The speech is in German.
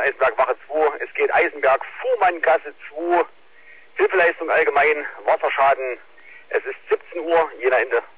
Eisberg Wache 2. Es geht Eisenberg, Fuhrmanngasse 2. Hilfeleistung allgemein, Wasserschaden. Es ist 17 Uhr, jener Ende.